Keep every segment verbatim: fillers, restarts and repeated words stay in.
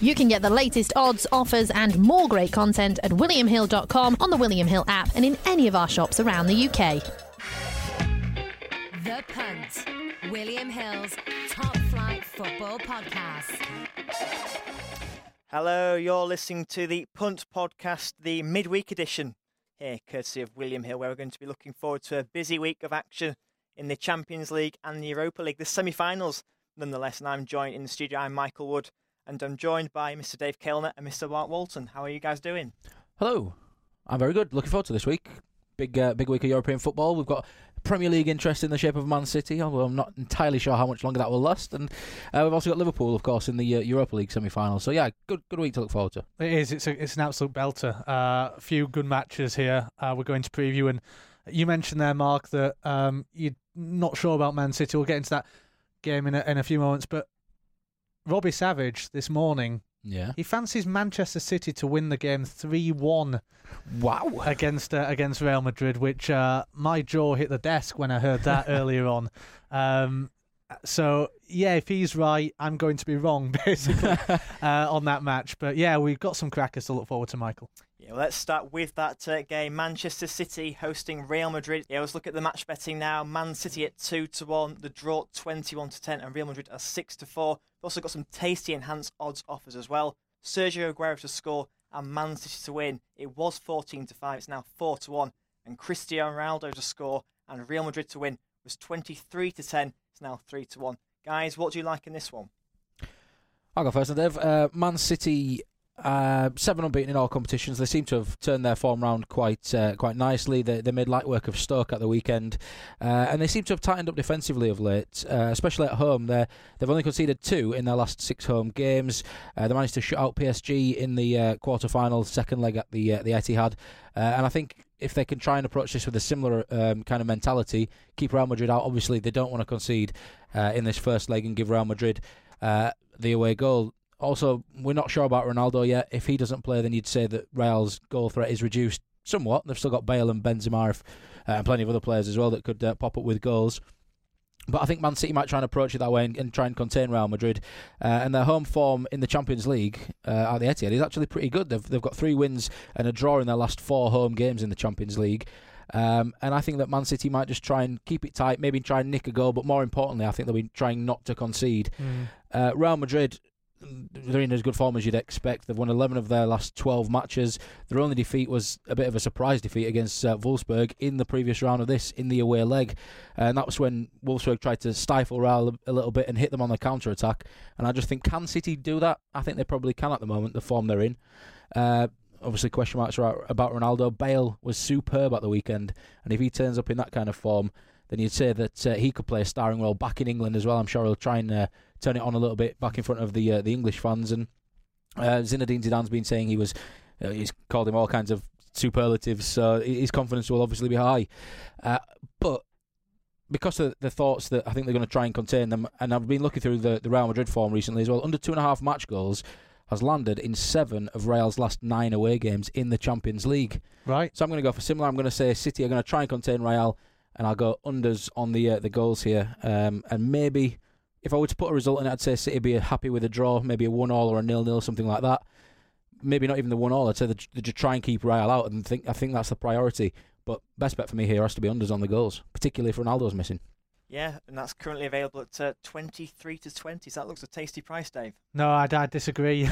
You can get the latest odds, offers and more great content at william hill dot com, on the William Hill app and in any of our shops around the U K. The Punt, William Hill's top flight football podcast. Hello, you're listening to the Punt podcast, the midweek edition, here courtesy of William Hill, where we're going to be looking forward to a busy week of action in the Champions League and the Europa League, the semi-finals, nonetheless. And I'm joined in the studio, I'm Michael Wood, and I'm joined by Mister Dave Kailner and Mister Mark Walton. How are you guys doing? Hello, I'm very good. Looking forward to this week. Big, uh, big week of European football. We've got Premier League interest in the shape of Man City, although I'm not entirely sure how much longer that will last. And uh, we've also got Liverpool, of course, in the uh, Europa League semi-final. So yeah, good, good week to look forward to. It is. It's a, it's an absolute belter. Uh, a few good matches here. Uh, we're going to preview, and you mentioned there, Mark, that um, you're not sure about Man City. We'll get into that game in a, in a few moments. But Robbie Savage this morning, yeah, he fancies Manchester City to win the game three one. Wow. Against uh, against Real Madrid, which uh, my jaw hit the desk when I heard that earlier on. Um, so, yeah, if he's right, I'm going to be wrong, basically, uh, on that match. But, yeah, we've got some crackers to look forward to, Michael. Yeah, well, let's start with that uh, game. Manchester City hosting Real Madrid. Yeah, let's look at the match betting now. Man City at two to one, the draw twenty-one to ten, and Real Madrid at six to four. We've also got some tasty enhanced odds offers as well. Sergio Aguero to score and Man City to win. It was fourteen to five, it's now four to one. And Cristiano Ronaldo to score and Real Madrid to win was twenty-three to ten, it's now three to one. Guys, what do you like in this one? I'll go first, Dave. Uh, Man City, uh, seven unbeaten in all competitions. They seem to have turned their form round quite uh, quite nicely. They, they made light work of Stoke at the weekend. Uh, and they seem to have tightened up defensively of late, uh, especially at home. They're, they've only conceded two in their last six home games. Uh, they managed to shut out P S G in the uh, quarter-final, second leg at the, uh, the Etihad. Uh, and I think if they can try and approach this with a similar um, kind of mentality, keep Real Madrid out. Obviously, they don't want to concede uh, in this first leg and give Real Madrid uh, the away goal. Also, we're not sure about Ronaldo yet. If he doesn't play, then you'd say that Real's goal threat is reduced somewhat. They've still got Bale and Benzema if, uh, and plenty of other players as well that could uh, pop up with goals. But I think Man City might try and approach it that way and, and try and contain Real Madrid. Uh, and their home form in the Champions League uh, at the Etihad is actually pretty good. They've, they've got three wins and a draw in their last four home games in the Champions League. Um, and I think that Man City might just try and keep it tight, maybe try and nick a goal. But more importantly, I think they'll be trying not to concede. Mm. Uh, Real Madrid, they're in as good form as you'd expect. They've won eleven of their last twelve matches. Their only defeat was a bit of a surprise defeat against uh, Wolfsburg in the previous round of this, in the away leg. Uh, and that was when Wolfsburg tried to stifle Real a little bit and hit them on the counter-attack. And I just think, can City do that? I think they probably can at the moment, the form they're in. Uh, obviously, question marks are about Ronaldo. Bale was superb at the weekend. And if he turns up in that kind of form, then you'd say that uh, he could play a starring role back in England as well. I'm sure he'll try and uh, turn it on a little bit back in front of the uh, the English fans. And uh, Zinedine Zidane's been saying he was, uh, he's called him all kinds of superlatives, so his confidence will obviously be high. Uh, but because of the thoughts that I think they're going to try and contain them, and I've been looking through the, the Real Madrid form recently as well, under two and a half match goals has landed in seven of Real's last nine away games in the Champions League. Right. So I'm going to go for similar. I'm going to say City are going to try and contain Real, and I'll go unders on the uh, the goals here. Um, and maybe, if I were to put a result in it, I'd say City would be happy with a draw, maybe a one-all or a nil-nil, something like that. Maybe not even the one-all. I'd say they just try and keep Real out, and think I think that's the priority. But best bet for me here has to be unders on the goals, particularly if Ronaldo's missing. Yeah, and that's currently available at uh, twenty-three to twenty. So that looks a tasty price, Dave. No, I, I disagree.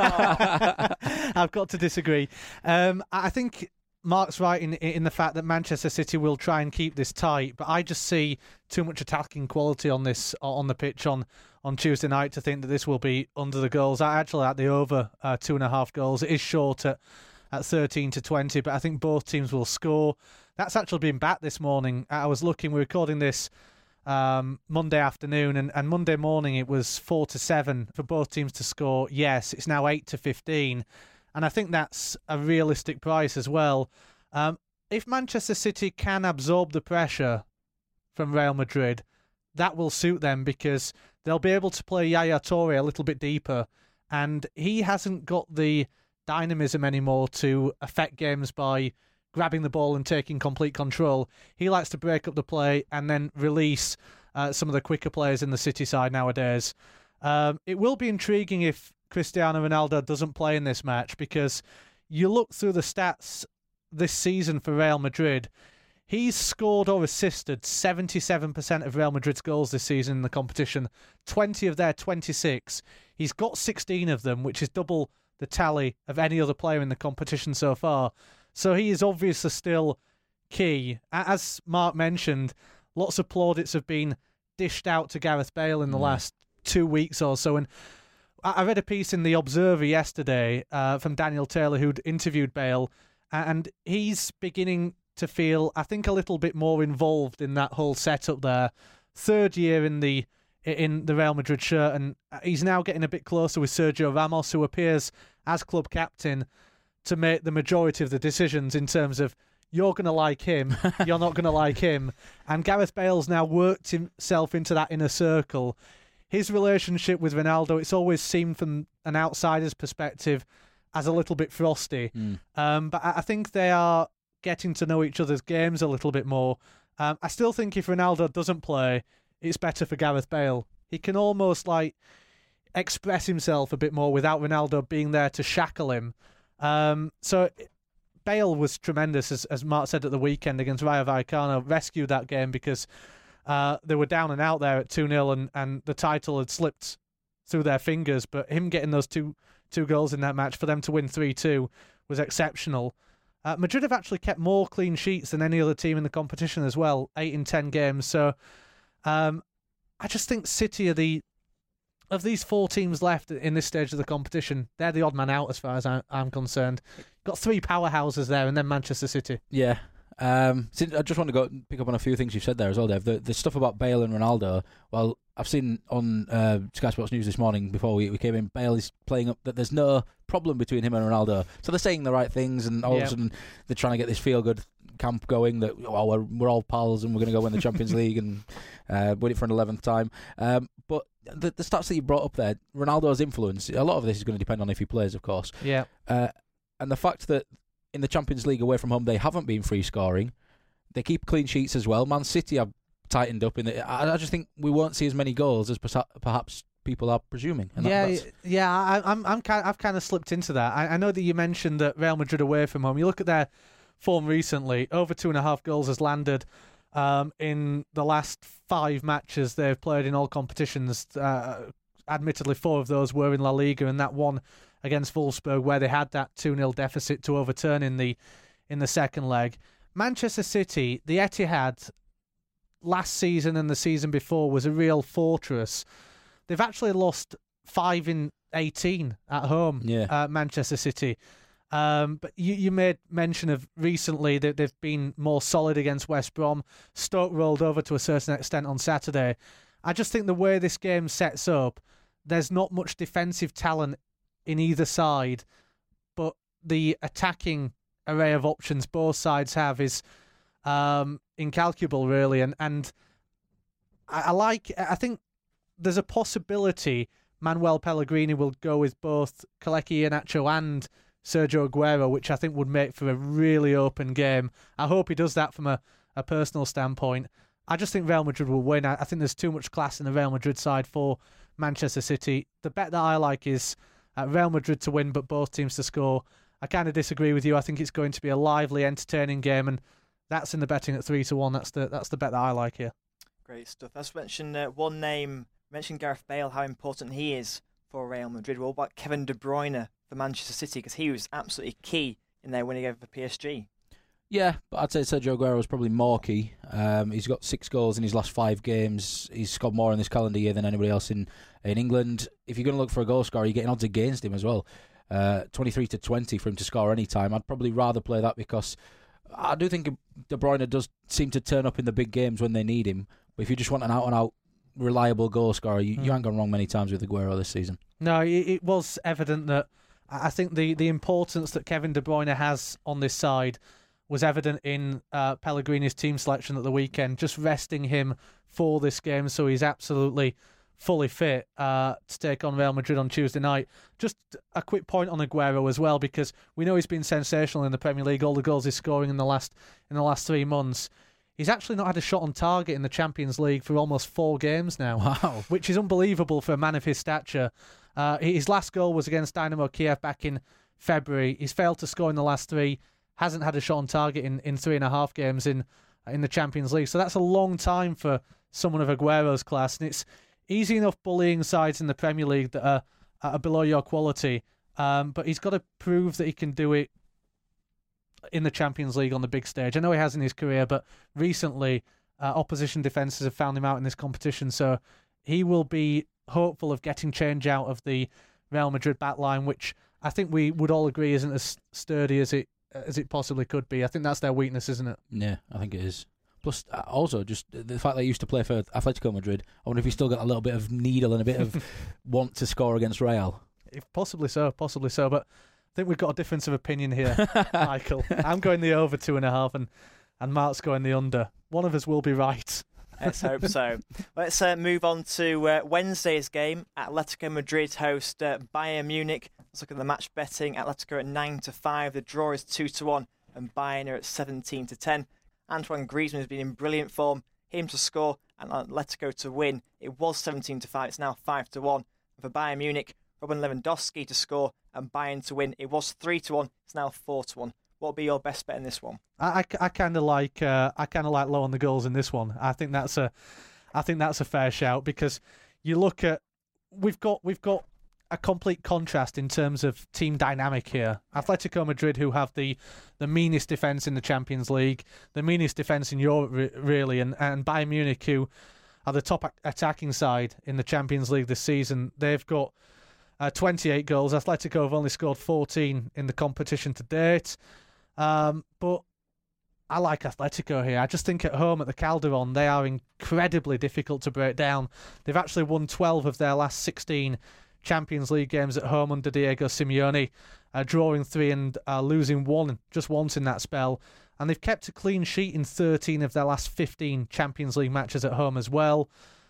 I've got to disagree. Um, I think Mark's right in in the fact that Manchester City will try and keep this tight, but I just see too much attacking quality on this on the pitch on, on Tuesday night to think that this will be under the goals. I actually like the over uh, two and a half goals. It is short at, at thirteen to twenty, but I think both teams will score. That's actually been back this morning. I was looking, we're recording this um, Monday afternoon, and, and Monday morning it was four to seven for both teams to score. Yes, it's now eight to fifteen. And I think that's a realistic price as well. Um, if Manchester City can absorb the pressure from Real Madrid, that will suit them because they'll be able to play Yaya Toure a little bit deeper. And he hasn't got the dynamism anymore to affect games by grabbing the ball and taking complete control. He likes to break up the play and then release uh, some of the quicker players in the City side nowadays. Um, it will be intriguing if Cristiano Ronaldo doesn't play in this match, because you look through the stats this season for Real Madrid, he's scored or assisted seventy-seven percent of Real Madrid's goals this season in the competition, twenty of their twenty-six. He's got sixteen of them, which is double the tally of any other player in the competition so far. So he is obviously still key. As Mark mentioned, lots of plaudits have been dished out to Gareth Bale in the mm. last two weeks or so. And I read a piece in The Observer yesterday uh, from Daniel Taylor, who'd interviewed Bale, and he's beginning to feel, I think, a little bit more involved in that whole setup there. Third year in the in the Real Madrid shirt, and he's now getting a bit closer with Sergio Ramos, who appears as club captain to make the majority of the decisions in terms of, you're going to like him, you're not going to like him. And Gareth Bale's now worked himself into that inner circle. His relationship with Ronaldo, it's always seemed from an outsider's perspective as a little bit frosty. Mm. Um, but I think they are getting to know each other's games a little bit more. Um, I still think if Ronaldo doesn't play, it's better for Gareth Bale. He can almost like express himself a bit more without Ronaldo being there to shackle him. Um, so Bale was tremendous, as, as Mark said at the weekend against Rayo Vallecano, rescued that game because uh, they were down and out there at two nil, and, and the title had slipped through their fingers. But him getting those two two goals in that match for them to win three two was exceptional. Uh, Madrid have actually kept more clean sheets than any other team in the competition as well, eight in ten games. So um, I just think City are the, of these four teams left in this stage of the competition, they're the odd man out as far as I, I'm concerned. Got three powerhouses there, and then Manchester City. Yeah. Um, I just want to go pick up on a few things you've said there as well, Dave. The, the stuff about Bale and Ronaldo, well, I've seen on uh, Sky Sports News this morning before we, we came in, Bale is playing up that there's no problem between him and Ronaldo. So they're saying the right things, and all yep. of a sudden they're trying to get this feel-good camp going that, oh, we're, we're all pals and we're going to go win the Champions League and uh, win it for an eleventh time. Um, but the, the stats that you brought up there, Ronaldo's influence, a lot of this is going to depend on if he plays, of course. Yeah. Uh, and the fact that in the Champions League away from home, they haven't been free scoring. They keep clean sheets as well. Man City have tightened up in it. I, I just think we won't see as many goals as perhaps people are presuming. And yeah, that, yeah. I, I'm, I'm kind, I've kind of slipped into that. I, I know that you mentioned that Real Madrid away from home. You look at their form recently. Over two and a half goals has landed um, in the last five matches they've played in all competitions. Uh, admittedly, four of those were in La Liga, and that one against Wolfsburg, where they had that two nil deficit to overturn in the in the second leg. Manchester City, the Etihad, last season and the season before was a real fortress. They've actually lost five in eighteen at home, yeah. uh, Manchester City. Um, but you, you made mention of recently that they've been more solid against West Brom. Stoke rolled over to a certain extent on Saturday. I just think the way this game sets up, there's not much defensive talent in either side, but the attacking array of options both sides have is um, incalculable, really. And and I, I like. I think there's a possibility Manuel Pellegrini will go with both Kelechi Iheanacho and Sergio Aguero, which I think would make for a really open game. I hope he does that from a, a personal standpoint. I just think Real Madrid will win. I, I think there's too much class in the Real Madrid side for Manchester City. The bet that I like is uh, Real Madrid to win, but both teams to score. I kind of disagree with you. I think it's going to be a lively, entertaining game, and that's in the betting at three to one. That's the that's the bet that I like here. Great stuff. Let's mention uh, one name. Mention Gareth Bale, how important he is for Real Madrid. What about Kevin De Bruyne for Manchester City? Because he was absolutely key in their winning over P S G. Yeah, but I'd say Sergio Aguero was probably more key. Um, he's got six goals in his last five games. He's scored more in this calendar year than anybody else in, in England. If you're going to look for a goal scorer, you're getting odds against him as well. Uh, twenty-three to twenty for him to score any time. I'd probably rather play that because I do think De Bruyne does seem to turn up in the big games when they need him. But if you just want an out-and-out reliable goal scorer, you, mm. you ain't gone wrong many times with Aguero this season. No, it, it was evident that I think the, the importance that Kevin De Bruyne has on this side was evident in uh, Pellegrini's team selection at the weekend, just resting him for this game, so he's absolutely fully fit uh, to take on Real Madrid on Tuesday night. Just a quick point on Aguero as well, because we know he's been sensational in the Premier League, all the goals he's scoring in the last in the last three months. He's actually not had a shot on target in the Champions League for almost four games now. Wow. Which is unbelievable for a man of his stature. Uh, his last goal was against Dynamo Kiev back in February. He's failed to score in the last three. Hasn't had a shot on target in, in three and a half games in in the Champions League. So that's a long time for someone of Aguero's class. And it's easy enough bullying sides in the Premier League that are, are below your quality. Um, but he's got to prove that he can do it in the Champions League on the big stage. I know he has in his career, but recently uh, opposition defences have found him out in this competition. So he will be hopeful of getting change out of the Real Madrid backline, which I think we would all agree isn't as sturdy as it as it possibly could be. I think that's their weakness, isn't it? Yeah, I think it is. Plus, uh, also, just the fact that he used to play for Atletico Madrid, I wonder if he's still got a little bit of needle and a bit of want to score against Real. If possibly so, possibly so. But I think we've got a difference of opinion here, Michael. I'm going the over two and a half, and, and Mark's going the under. One of us will be right. Let's hope so. Let's uh, move on to uh, Wednesday's game. Atletico Madrid host uh, Bayern Munich. Let's look at the match betting. Atletico at nine to five. The draw is two to one, and Bayern are at seventeen to ten. Antoine Griezmann has been in brilliant form. Him to score and Atletico to win. It was seventeen to five. It's now five to one. And for Bayern Munich, Robin Lewandowski to score and Bayern to win. It was three to one. It's now four to one. What will be your best bet in this one? I, I, I kind of like uh, I kind of like low on the goals in this one. I think that's a I think that's a fair shout, because you look at we've got we've got a complete contrast in terms of team dynamic here. Atletico Madrid, who have the the meanest defence in the Champions League, the meanest defence in Europe, re- really, and and Bayern Munich, who are the top a- attacking side in the Champions League this season. They've got uh, twenty-eight goals. Atletico have only scored fourteen in the competition to date. Um, but I like Atletico here. I just think at home at the Calderon, they are incredibly difficult to break down. They've actually won twelve of their last sixteen Champions League games at home under Diego Simeone, uh, drawing three and uh, losing one just once in that spell. And they've kept a clean sheet in thirteen of their last fifteen Champions League matches at home as well.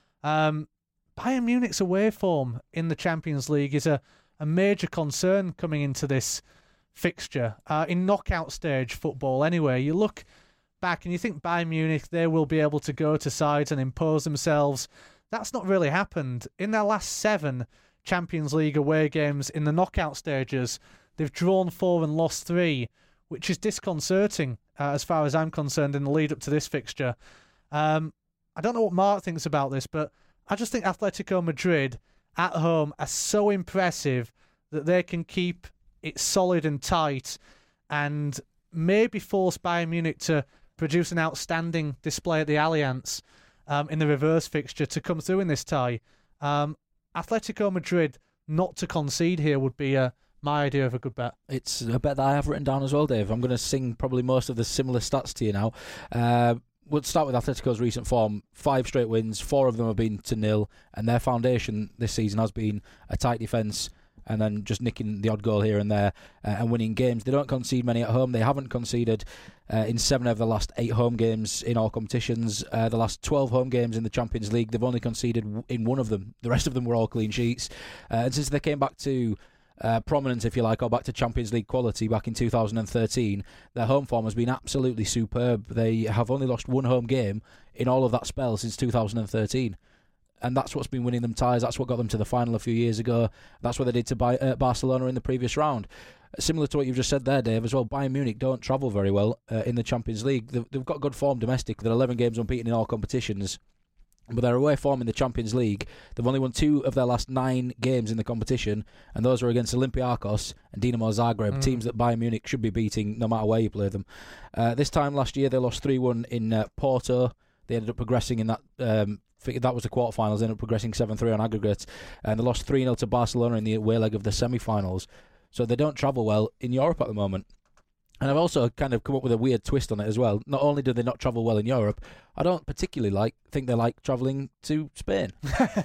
Um, Bayern Munich's away form in the Champions League is a, a major concern coming into this fixture. Uh, in knockout stage football anyway, you look back and you think Bayern Munich, they will be able to go to sides and impose themselves. That's not really happened. In their last seven Champions League away games in the knockout stages, they've drawn four and lost three, which is disconcerting uh, as far as I'm concerned in the lead up to this fixture. Um, I don't know what Mark thinks about this, but I just think Atletico Madrid at home are so impressive that they can keep it solid and tight and maybe force Bayern Munich to produce an outstanding display at the Allianz um, in the reverse fixture to come through in this tie. Um, Atletico Madrid not to concede here would be uh, my idea of a good bet. It's a bet that I have written down as well, Dave. I'm going to sing probably most of the similar stats to you now. Uh, we'll start with Atletico's recent form. Five straight wins, four of them have been to nil, and their foundation this season has been a tight defence and then just nicking the odd goal here and there uh, and winning games. They don't concede many at home. They haven't conceded uh, in seven of the last eight home games in all competitions. Uh, the last twelve home games in the Champions League, they've only conceded w- in one of them. The rest of them were all clean sheets. Uh, and since they came back to uh, prominence, if you like, or back to Champions League quality back in two thousand thirteen, their home form has been absolutely superb. They have only lost one home game in all of that spell since two thousand thirteen. And that's what's been winning them ties. That's what got them to the final a few years ago. That's what they did to By- uh, Barcelona in the previous round. Similar to what you've just said there, Dave, as well, Bayern Munich don't travel very well uh, in the Champions League. They've, they've got good form domestic. They're eleven games unbeaten in all competitions. But their away form in the Champions League, they've only won two of their last nine games in the competition, and those were against Olympiacos and Dinamo Zagreb, mm. teams that Bayern Munich should be beating no matter where you play them. Uh, this time last year, they lost three one in uh, Porto. They ended up progressing in that... Um, That was the quarterfinals, ended up progressing seven three on aggregate, and they lost three nil to Barcelona in the away leg of the semi-finals. So they don't travel well in Europe at the moment. And I've also kind of come up with a weird twist on it as well. Not only do they not travel well in Europe, I don't particularly like think they like travelling to Spain.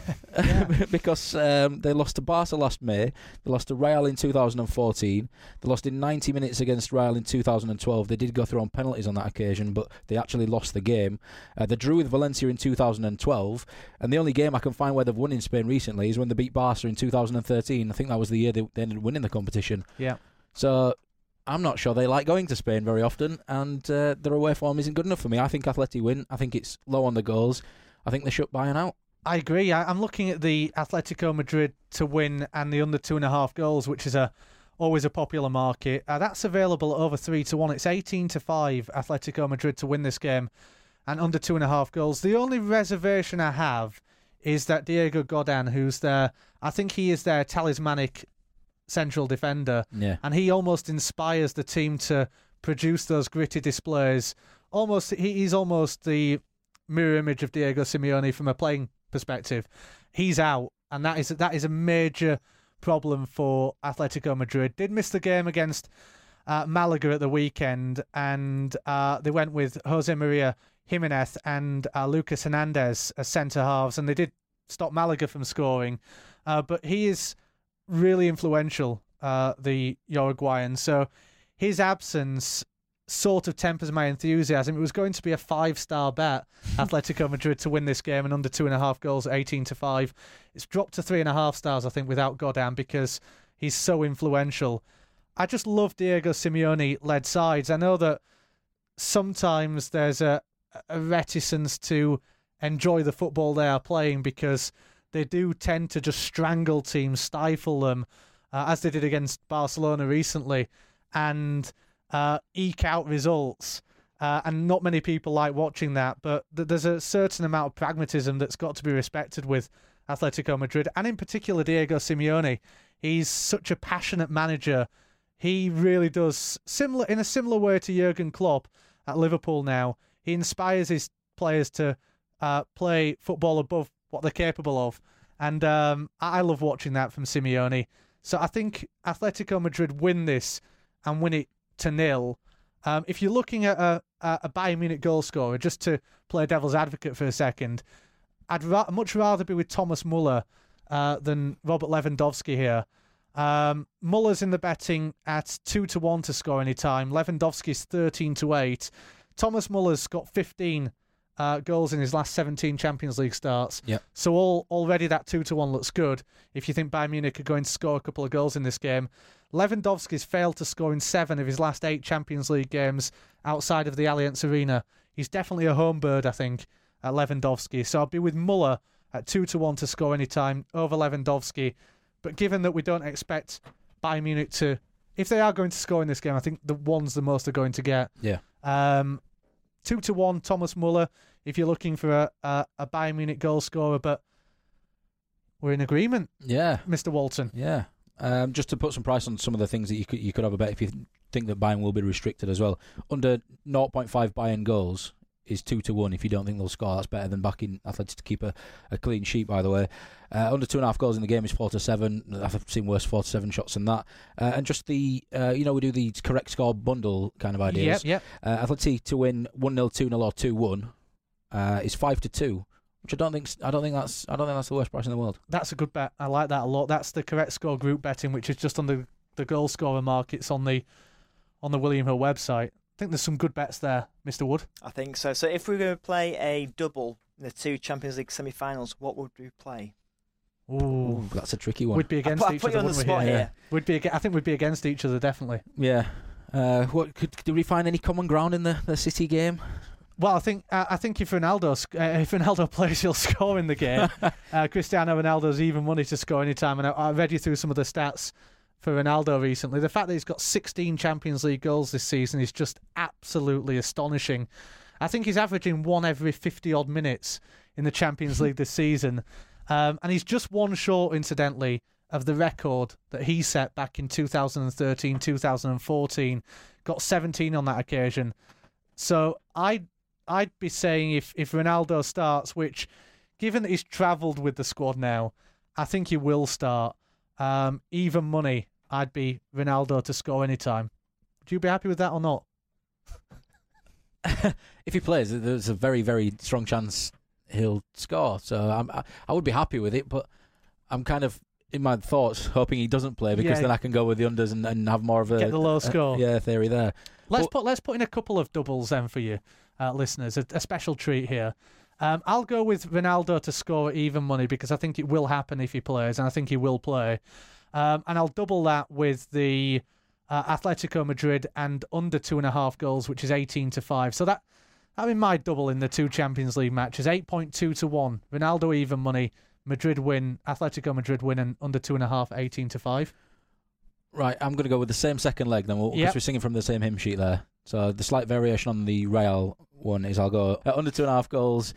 Because um, they lost to Barca last May, they lost to Real in two thousand fourteen, they lost in ninety minutes against Real in two thousand twelve. They did go through on penalties on that occasion, but they actually lost the game. Uh, they drew with Valencia in two thousand twelve, and the only game I can find where they've won in Spain recently is when they beat Barca in two thousand thirteen. I think that was the year they, they ended up winning the competition. Yeah. So I'm not sure they like going to Spain very often, and uh, their away form isn't good enough for me. I think Atleti win. I think it's low on the goals. I think they shut Bayern out. I agree. I, I'm looking at the Atletico Madrid to win and the under two and a half goals, which is a always a popular market. Uh, that's available at over three to one. It's eighteen to five Atletico Madrid to win this game and under two and a half goals. The only reservation I have is that Diego Godin, who's their, I think he is their talismanic central defender, Yeah. and he almost inspires the team to produce those gritty displays. Almost, he, he's almost the mirror image of Diego Simeone from a playing perspective. He's out, and that is that is a major problem for Atletico Madrid. Did miss the game against uh, Malaga at the weekend, and uh, they went with Jose Maria Jimenez and uh, Lucas Hernandez as centre halves, and they did stop Malaga from scoring. Uh, but he is really influential, uh, the Uruguayan. So his absence sort of tempers my enthusiasm. It was going to be a five-star bet, Atletico Madrid to win this game and under two and a half goals at eighteen to five. It's dropped to three and a half stars, I think, without Godin because he's so influential. I just love Diego Simeone-led sides. I know that sometimes there's a, a reticence to enjoy the football they are playing because they do tend to just strangle teams, stifle them, uh, as they did against Barcelona recently, and uh, eke out results. Uh, and not many people like watching that, but th- there's a certain amount of pragmatism that's got to be respected with Atletico Madrid, and in particular Diego Simeone. He's such a passionate manager. He really does, similar in a similar way to Jurgen Klopp at Liverpool now. He inspires his players to uh, play football above what they're capable of. And um, I love watching that from Simeone. So I think Atletico Madrid win this and win it to nil. Um, if you're looking at a, a Bayern Munich goal scorer, just to play devil's advocate for a second, I'd ra- much rather be with Thomas Muller uh, than Robert Lewandowski here. Um, Muller's in the betting at two to one to score any time. Lewandowski's thirteen to eight. Thomas Muller's got fifteen uh, goals in his last seventeen Champions League starts. Yep. So all, already that two to one looks good if you think Bayern Munich are going to score a couple of goals in this game. Lewandowski's failed to score in seven of his last eight Champions League games outside of the Allianz Arena. He's definitely a home bird, I think, at Lewandowski. So I'll be with Muller at two to one to score any time over Lewandowski. But given that we don't expect Bayern Munich to, if they are going to score in this game, I think the one's the most they're going to get. Yeah. Um, two to one, Thomas Muller, if you're looking for a, a, a Bayern Munich goal scorer. But we're in agreement, Yeah. Mister Walton. Yeah. Um, just to put some price on some of the things that you could you could have a bet if you think that Bayern will be restricted as well. Under zero point five Bayern goals is two to one if you don't think they'll score. That's better than backing Athletic to keep a, a clean sheet, by the way. Uh, under two and a half goals in the game is four to seven. I've seen worse four to seven shots than that. Uh, and just the, uh, you know, we do the correct score bundle kind of ideas. Yep, yep. Uh, Athletic to win one nil, two nil, or two one uh, is five to two. Which I don't think I don't think that's I don't think that's the worst price in the world. That's a good bet. I like that a lot. That's the correct score group betting, which is just on the, the goal scorer markets on the on the William Hill website. I think there's some good bets there, Mister Wood. I think so. So if we were going to play a double in the two Champions League semi-finals, what would we play? Ooh, Ooh, that's a tricky one. we'd be against I put, each I put other. you on the wouldn't we, spot here? here. We'd be. ag- I think we'd be against each other definitely. Yeah. Uh, what could did we find any common ground in the, the City game? Well, I think uh, I think if Ronaldo sc- uh, if Ronaldo plays, he'll score in the game. uh, Cristiano Ronaldo's even money to score any time, and I, I read you through some of the stats for Ronaldo recently. The fact that he's got sixteen Champions League goals this season is just absolutely astonishing. I think he's averaging one every fifty odd minutes in the Champions League this season, um, and he's just one short, incidentally, of the record that he set back in two thousand thirteen, two thousand fourteen. Got seventeen on that occasion. So I. I'd be saying if, if Ronaldo starts, which, given that he's travelled with the squad now, I think he will start. Um, even money, I'd be Ronaldo to score anytime. Would you be happy with that or not? If he plays, there's a very, very strong chance he'll score. So I'm, I, I would be happy with it, but I'm kind of, in my thoughts, hoping he doesn't play because Yeah. then I can go with the unders and, and have more of a... Get the low a- score. yeah, theory there. Let's But- put let's put in a couple of doubles then for you, uh, listeners. A, a special treat here. Um, I'll go with Ronaldo to score even money because I think it will happen if he plays, and I think he will play. Um, and I'll double that with the uh, Atletico Madrid and under two and a half goals, which is eighteen to five. So that I mean, my double in the two Champions League matches, eight point two to one. Ronaldo even money, Madrid win, Atletico Madrid win, and under two and a half, eighteen to five. Right, I'm going to go with the same second leg then, because Yep. we're singing from the same hymn sheet there. So the slight variation on the Real one is I'll go uh, under two and a half goals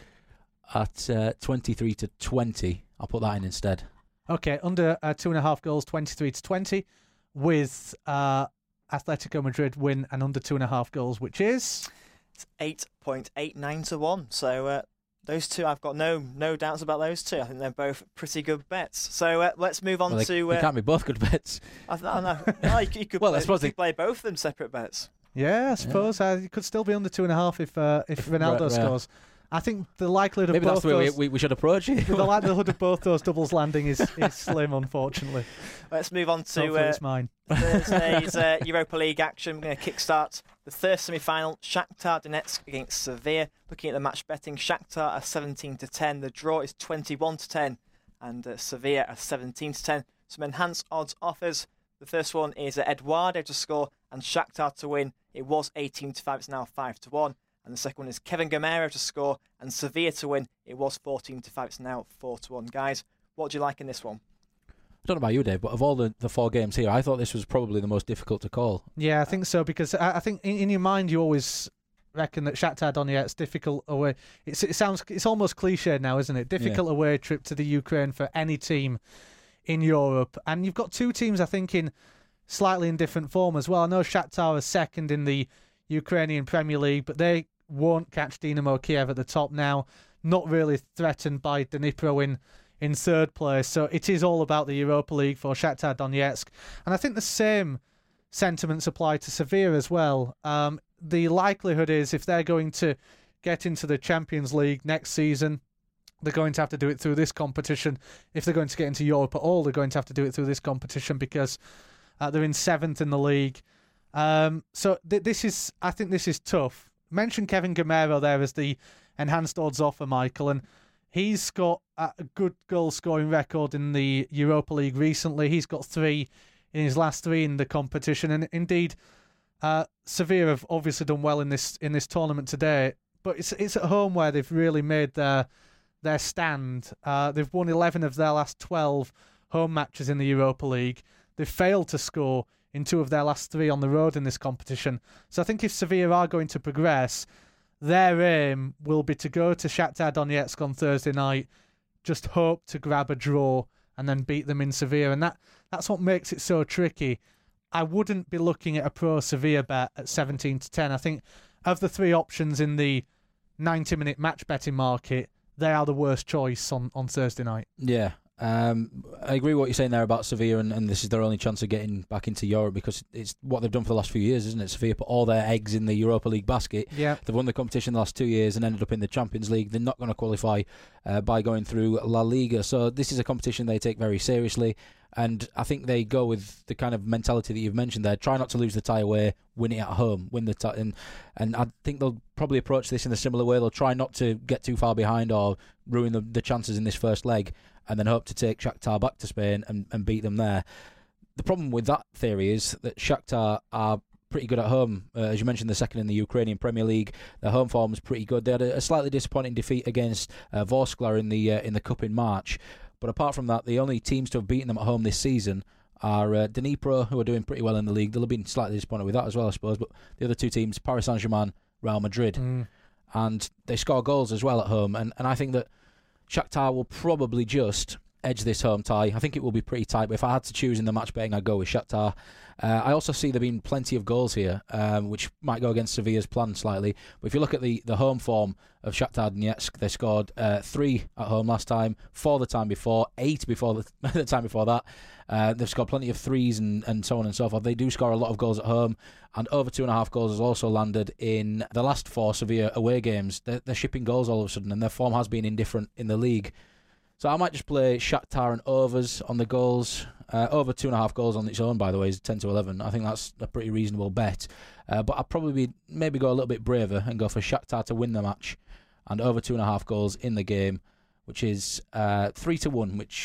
at uh, twenty-three to twenty. I'll put that in instead. Okay, under uh, two and a half goals, twenty-three to twenty, with uh, Atletico Madrid win and under two and a half goals, which is It's eight point eight nine to one. So uh, those two, I've got no no doubts about those two. I think they're both pretty good bets. So uh, let's move on Well, they, to. they Uh, can't be both good bets. I, th- I know. Oh, you, you could Well, I play, suppose you they- could play both of them separate bets. yeah, I suppose uh, it could still be under two and a half if uh, if, If Ronaldo Ra- Ra- scores. I think the likelihood of Maybe that's both the way those, we, we, we should approach it. the likelihood of both those doubles landing is, is slim, unfortunately. Let's move on to Hopefully uh, it's mine. Thursday's uh, Europa League action. We're going to kickstart the third semi-final. Shakhtar Donetsk against Sevilla. Looking at the match betting, Shakhtar are seventeen to ten. The draw is twenty-one to ten, and uh, Sevilla are seventeen to ten. Some enhanced odds offers. The first one is uh, Eduardo to score and Shakhtar to win. It was eighteen to five. It's now five to one. And the second one is Kevin Gamero to score and Sevilla to win. It was fourteen to five. It's now four to one. Guys, what do you like in this one? I don't know about you, Dave, but of all the, the four games here, I thought this was probably the most difficult to call. Yeah, I think so, because I, I think in, in your mind you always reckon that Shakhtar Donetsk difficult away. It's, it sounds it's almost cliched now, isn't it? Difficult Yeah. away trip to the Ukraine for any team in Europe, and you've got two teams I think in slightly in different form as well. I know Shakhtar are second in the Ukrainian Premier League, but they won't catch Dynamo Kiev at the top now. Not really threatened by Dnipro in in third place. So it is all about the Europa League for Shakhtar Donetsk. And I think the same sentiments apply to Sevilla as well. Um, the likelihood is if they're going to get into the Champions League next season, they're going to have to do it through this competition. If they're going to get into Europe at all, they're going to have to do it through this competition because uh, they're in seventh in the league. Um, so th- this is, I think this is tough. Mention Kevin Gamero there as the enhanced odds offer, Michael, and he's got a good goal scoring record in the Europa League recently. He's got three in his last three in the competition, and indeed, uh, Sevilla have obviously done well in this in this tournament today. But it's it's at home where they've really made their their stand. Uh, they've won eleven of their last twelve home matches in the Europa League. They've failed to score in two of their last three on the road in this competition. So I think if Sevilla are going to progress, their aim will be to go to Shakhtar Donetsk on Thursday night, just hope to grab a draw and then beat them in Sevilla. And that, that's what makes it so tricky. I wouldn't be looking at a pro Sevilla bet at seventeen to ten. I think of the three options in the ninety-minute match betting market, they are the worst choice on, on Thursday night. Yeah. Um, I agree with what you're saying there about Sevilla, and, and this is their only chance of getting back into Europe because it's what they've done for the last few years, isn't it? Sevilla put all their eggs in the Europa League basket. Yeah. They've won the competition the last two years and ended up in the Champions League. They're not going to qualify uh, by going through La Liga. So this is a competition they take very seriously. And I think they go with the kind of mentality that you've mentioned there. Try not to lose the tie away, win it at home, win the tie. And, and I think they'll probably approach this in a similar way. They'll try not to get too far behind or ruin the, the chances in this first leg and then hope to take Shakhtar back to Spain and, and beat them there. The problem with that theory is that Shakhtar are pretty good at home. Uh, as you mentioned, the second in the Ukrainian Premier League. Their home form is pretty good. They had a, a slightly disappointing defeat against uh, Vorskla in the uh, in the Cup in March. But apart from that, the only teams to have beaten them at home this season are uh, Dnipro, who are doing pretty well in the league. They'll have been slightly disappointed with that as well, I suppose. But the other two teams, Paris Saint-Germain, Real Madrid. Mm. And they score goals as well at home. And, and I think that Shakhtar will probably just edge this home tie. I think it will be pretty tight, but if I had to choose in the match betting, I'd go with Shakhtar. Uh, I also see there being plenty of goals here, um, which might go against Sevilla's plan slightly. But if you look at the, the home form of Shakhtar Donetsk, they scored uh, three at home last time, four the time before, eight before the, the time before that. Uh, they've scored plenty of threes and, and so on and so forth. They do score a lot of goals at home, and over two and a half goals has also landed in the last four Sevilla away games. They're, they're shipping goals all of a sudden, and their form has been indifferent in the league. So I might just play Shakhtar and overs on the goals. Uh, over two and a half goals on its own, by the way, is ten to eleven. I think that's a pretty reasonable bet. Uh, but I'd probably be, maybe go a little bit braver and go for Shakhtar to win the match and over two and a half goals in the game, which is uh, three to one, which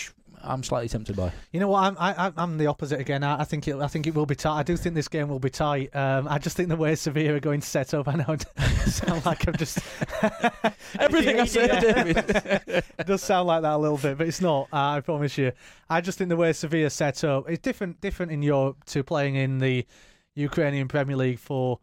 I'm slightly tempted by. You know what? I'm I, I'm the opposite again. I, I think it. I think it will be tight. I do think this game will be tight. Um, I just think the way Sevilla are going to set up. I know it sound like I'm just everything I say, David. It does sound like that a little bit, but it's not. Uh, I promise you. I just think the way Sevilla set up is different. Different in Europe to playing in the Ukrainian Premier League for.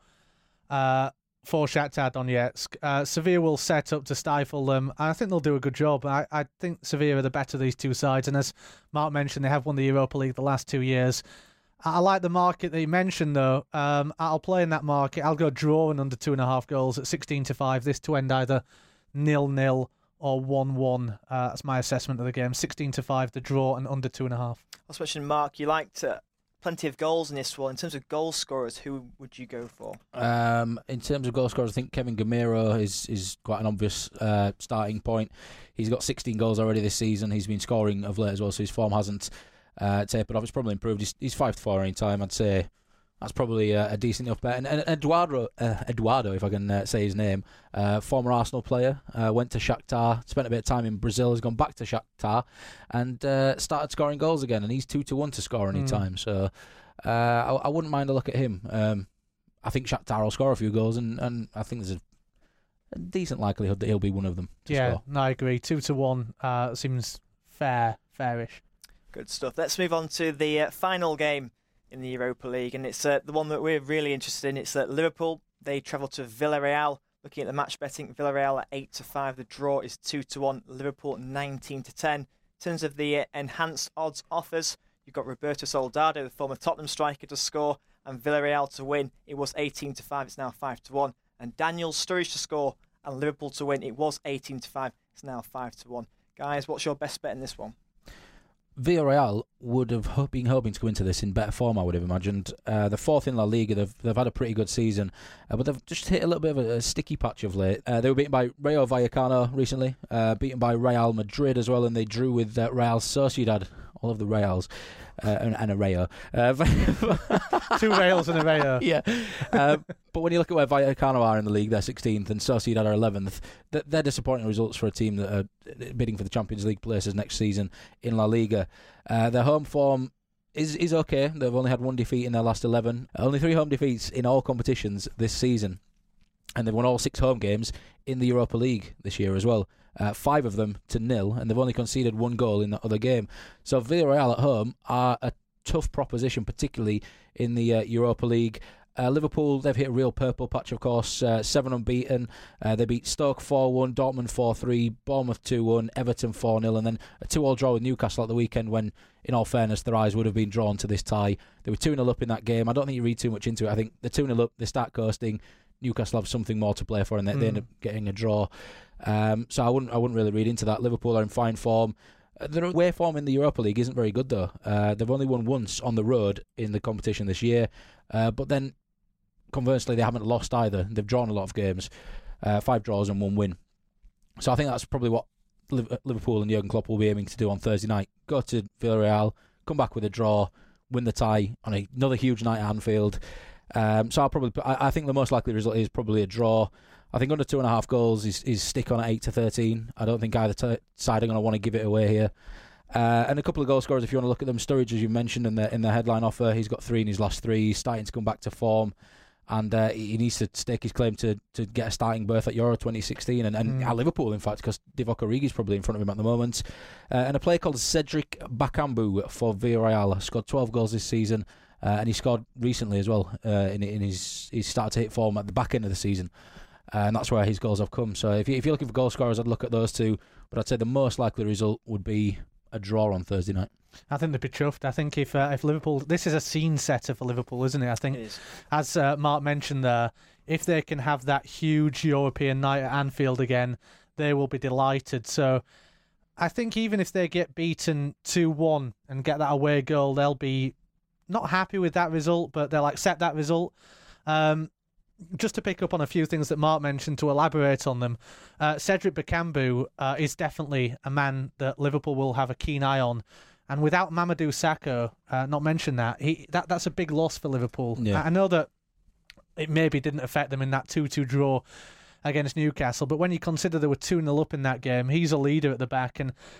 Uh, For Shakhtar Donetsk, uh, Sevilla will set up to stifle them. I think they'll do a good job. I, I think Sevilla are the better of these two sides, and as Mark mentioned, they have won the Europa League the last two years. I, I like the market that you mentioned, though. Um, I'll play in that market. I'll go draw and under two and a half goals at sixteen to five. This to end either nil nil or one one. Uh, that's my assessment of the game. Sixteen to five, the draw, and under two and a half. I was mentioning, Mark, you liked uh, plenty of goals in this one. In terms of goal scorers, who would you go for? Um, in terms of goal scorers, I think Kevin Gamero is is quite an obvious uh, starting point. He's got sixteen goals already this season. He's been scoring of late as well, so his form hasn't uh, tapered off. It's probably improved. He's, he's five to four any time. I'd say that's probably a, a decent enough bet. And, and Eduardo, uh, Eduardo, if I can uh, say his name, uh, former Arsenal player, uh, went to Shakhtar, spent a bit of time in Brazil, has gone back to Shakhtar, and uh, started scoring goals again. And he's two to one to score any mm. time. So uh, I, I wouldn't mind a look at him. Um, I think Shakhtar will score a few goals, and, and I think there's a, a decent likelihood that he'll be one of them. To yeah, score. No, I agree. Two to one uh, seems fair, fairish. Good stuff. Let's move on to the uh, final game in the Europa League, and it's uh, the one that we're really interested in. It's that uh, Liverpool, they travel to Villarreal. Looking at the match betting, Villarreal at eight to five. The draw is two to one. Liverpool nineteen to ten. In terms of the uh, enhanced odds offers, you've got Roberto Soldado, the former Tottenham striker, to score, and Villarreal to win. It was eighteen to five. It's now five to one. And Daniel Sturridge to score, and Liverpool to win. It was eighteen to five. It's now five to one. Guys, what's your best bet in this one? Villarreal would have been hoping to go into this in better form, I would have imagined. Uh, the fourth in La Liga, they've, they've had a pretty good season, uh, but they've just hit a little bit of a, a sticky patch of late. Uh, they were beaten by Rayo Vallecano recently, uh, beaten by Real Madrid as well, and they drew with uh, Real Sociedad, all of the Reals, uh, and, and a Rayo. Uh, Two Reals and a Rayo. Yeah. Uh, but when you look at where Vallecano are in the league, they're sixteenth, and Sociedad are eleventh. They're disappointing results for a team that are bidding for the Champions League places next season in La Liga. Uh, their home form is is okay. They've only had one defeat in their last eleven. Only three home defeats in all competitions this season. And they've won all six home games in the Europa League this year as well. Uh, five of them to nil, and they've only conceded one goal in that other game. So Villarreal at home are a tough proposition, particularly in the uh, Europa League. Uh, Liverpool, they've hit a real purple patch, of course. Uh, seven unbeaten. Uh, they beat Stoke four one, Dortmund four three, Bournemouth two one, Everton four nil, and then a two all draw with Newcastle at the weekend when, in all fairness, their eyes would have been drawn to this tie. They were two nil up in that game. I don't think you read too much into it. I think they're two nil up, they start coasting. Newcastle have something more to play for, and they, mm. they end up getting a draw. Um, so I wouldn't I wouldn't really read into that. Liverpool are in fine form. Uh, their away form in the Europa League isn't very good, though. Uh, they've only won once on the road in the competition this year. Uh, but then, conversely, they haven't lost either. They've drawn a lot of games, uh, five draws and one win. So I think that's probably what Liverpool and Jurgen Klopp will be aiming to do on Thursday night. Go to Villarreal, come back with a draw, win the tie on a, another huge night at Anfield. Um, so I'll probably, I, I think the most likely result is probably a draw. I think under two and a half goals is, is stick on at eight to thirteen. I don't think either t- side are going to want to give it away here. Uh, and a couple of goal scorers, if you want to look at them. Sturridge, as you mentioned in the in the headline offer, he's got three in his last three. He's starting to come back to form. And uh, he needs to stake his claim to, to get a starting berth at Euro twenty sixteen, and, and mm. at Liverpool, in fact, because Divock Origi is probably in front of him at the moment. Uh, and a player called Cedric Bakambu for Villarreal scored twelve goals this season, uh, and he scored recently as well. Uh, in in his he started to hit form at the back end of the season, uh, and that's where his goals have come. So if you, if you're looking for goal scorers, I'd look at those two. But I'd say the most likely result would be a draw on Thursday night. I think they'd be chuffed. I think if uh, if Liverpool, this is a scene setter for Liverpool, isn't it? I think, it as uh, Mark mentioned there, if they can have that huge European night at Anfield again, they will be delighted. So I think even if they get beaten two one and get that away goal, they'll be not happy with that result, but they'll accept that result. Um, just to pick up on a few things that Mark mentioned, to elaborate on them, uh, Cedric Bakambu uh, is definitely a man that Liverpool will have a keen eye on. And without Mamadou Sakho, uh, not mention that, he that that's a big loss for Liverpool. Yeah. I know that it maybe didn't affect them in that two two draw against Newcastle, but when you consider they were two nil up in that game, he's a leader at the back. And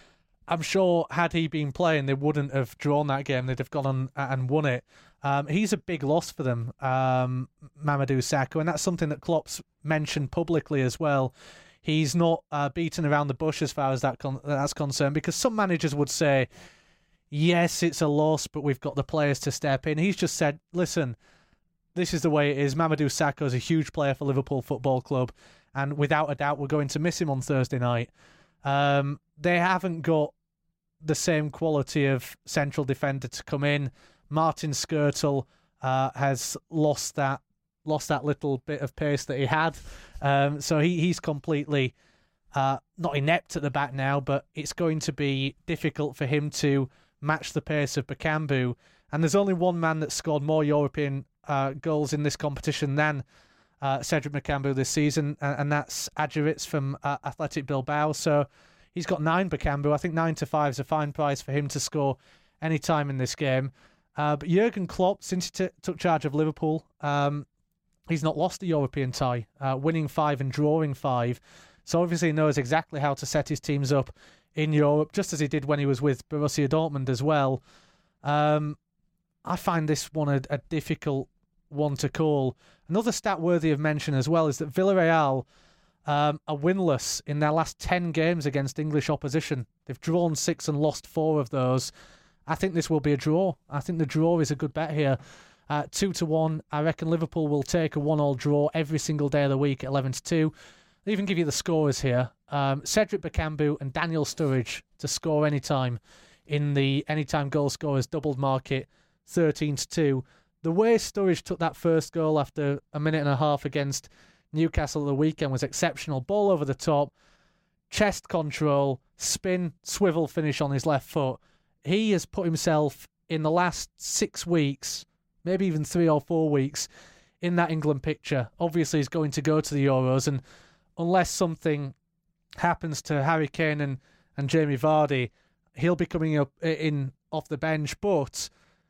I'm sure had he been playing, they wouldn't have drawn that game. They'd have gone on and won it. Um, he's a big loss for them, um, Mamadou Sakho, and that's something that Klopp's mentioned publicly as well. He's not uh, beaten around the bush as far as that con- that's concerned, because some managers would say, yes, it's a loss, but we've got the players to step in. He's just said, listen, this is the way it is. Mamadou Sakho is a huge player for Liverpool Football Club, and without a doubt, we're going to miss him on Thursday night. Um, they haven't got the same quality of central defender to come in. Martin Skrtel uh, has lost that lost that little bit of pace that he had. Um, so he, he's completely uh, not inept at the back now, but it's going to be difficult for him to match the pace of Bakambu. And there's only one man that scored more European uh, goals in this competition than uh, Cedric Bakambu this season, and, and that's Adjuritz from uh, Athletic Bilbao. So he's got nine Bakambu. I think nine to five is a fine price for him to score any time in this game. Uh, but Jurgen Klopp, since he t- took charge of Liverpool, um, he's not lost a European tie, uh, winning five and drawing five. So obviously he knows exactly how to set his teams up in Europe, just as he did when he was with Borussia Dortmund as well. Um, I find this one a, a difficult one to call. Another stat worthy of mention as well is that Villarreal um, are winless in their last ten games against English opposition. They've drawn six and lost four of those. I think this will be a draw. I think the draw is a good bet here. Uh, two to one. I reckon Liverpool will take a one-all draw every single day of the week at eleven to two. I'll even give you the scorers here. Um, Cedric Bakambu and Daniel Sturridge to score anytime in the anytime goal scorers doubled market, thirteen to two. The way Sturridge took that first goal after a minute and a half against Newcastle at the weekend was exceptional. Ball over the top, chest control, spin, swivel finish on his left foot. He has put himself in the last six weeks, maybe even three or four weeks, in that England picture. Obviously, he's going to go to the Euros, and unless something happens to Harry Kane and, and Jamie Vardy, he'll be coming up in off the bench, but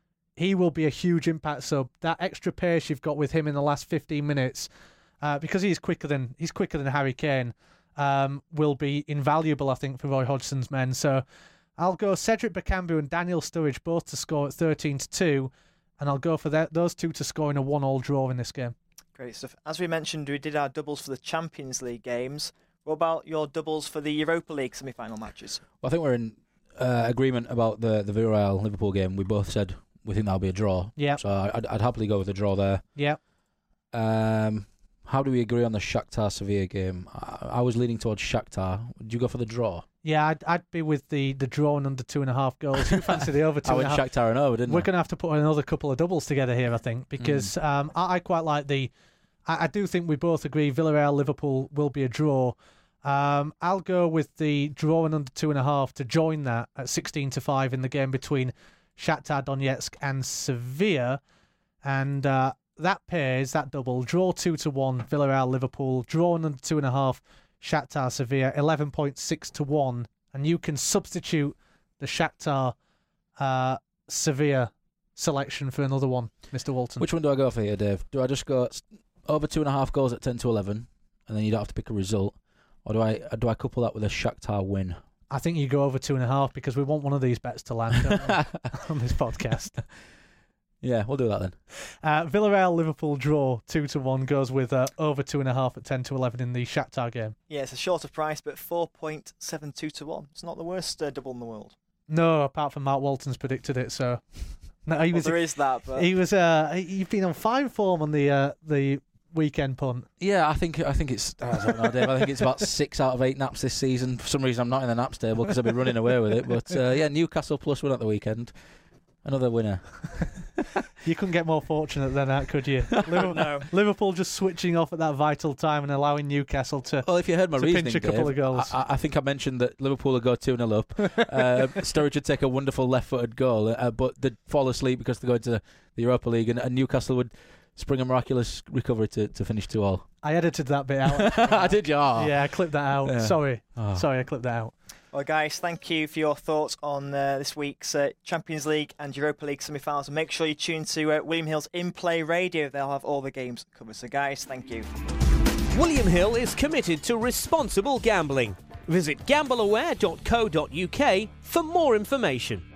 he will be a huge impact sub. That extra pace you've got with him in the last fifteen minutes, uh, because he's quicker than he's quicker than Harry Kane, um, will be invaluable, I think, for Roy Hodgson's men. So I'll go Cedric Bakambu and Daniel Sturridge both to score at thirteen to two, and I'll go for that, those two to score in a one-all draw in this game. Great stuff. As we mentioned, we did our doubles for the Champions League games. What about your doubles for the Europa League semi-final matches? Well, I think we're in uh, agreement about the, the Villarreal-Liverpool game. We both said we think that'll be a draw. Yeah. So I'd, I'd happily go with a draw there. Yeah. Um, how do we agree on the Shakhtar-Sevilla game? I, I was leaning towards Shakhtar. Would you go for the draw? Yeah, I'd, I'd be with the, the draw and under two and a half goals. You fancy the over two I and a half. went Shakhtar and over, didn't We're I? going to have to put another couple of doubles together here, I think, because mm. um, I, I quite like the... I, I do think we both agree Villarreal-Liverpool will be a draw. Um, I'll go with the draw and under two and a half to join that at sixteen to five in the game between Shakhtar Donetsk and Sevilla. And uh, that pairs, that double, draw two to one, Villarreal-Liverpool, draw and under two and a half, Shakhtar Sevilla, eleven point six to one, and you can substitute the Shakhtar uh, Sevilla selection for another one, Mister Walton. Which one do I go for here, Dave? Do I just go over two and a half goals at ten to eleven, and then you don't have to pick a result, or do I do I couple that with a Shakhtar win? I think you go over two and a half because we want one of these bets to land don't we, on this podcast. Yeah, we'll do that then. Uh, Villarreal-Liverpool draw two to one goes with uh, over two and a half at ten to eleven in the Shakhtar game. Yeah, it's a shorter price, but four point seven two to one. It's not the worst uh, double in the world. No, apart from Mark Walton's predicted it. So no, he well, was. There is that. But he was. Uh, you've been on fine form on the uh, the weekend punt. Yeah, I think I think it's. I don't know, Dave. I think it's about six out of eight naps this season. For some reason, I'm not in the naps table because I've been running away with it. But uh, yeah, Newcastle plus one at the weekend. Another winner. You couldn't get more fortunate than that, could you? Liverpool, no. Liverpool just switching off at that vital time and allowing Newcastle to, well, if you heard my to reasoning, pinch a couple Dave, of goals. I, I think I mentioned that Liverpool would go two nil up. uh, Sturridge would take a wonderful left-footed goal, uh, but they'd fall asleep because they're going to the Europa League, and, and Newcastle would spring a miraculous recovery to, to finish two all. I edited that bit out. I did, you? Oh. Yeah, I clipped that out. Yeah. Sorry. Oh. Sorry, I clipped that out. Well, guys, thank you for your thoughts on uh, this week's uh, Champions League and Europa League semi-finals. And make sure you tune to uh, William Hill's In Play Radio. They'll have all the games covered. So, guys, thank you. William Hill is committed to responsible gambling. Visit gambleaware dot co dot uk for more information.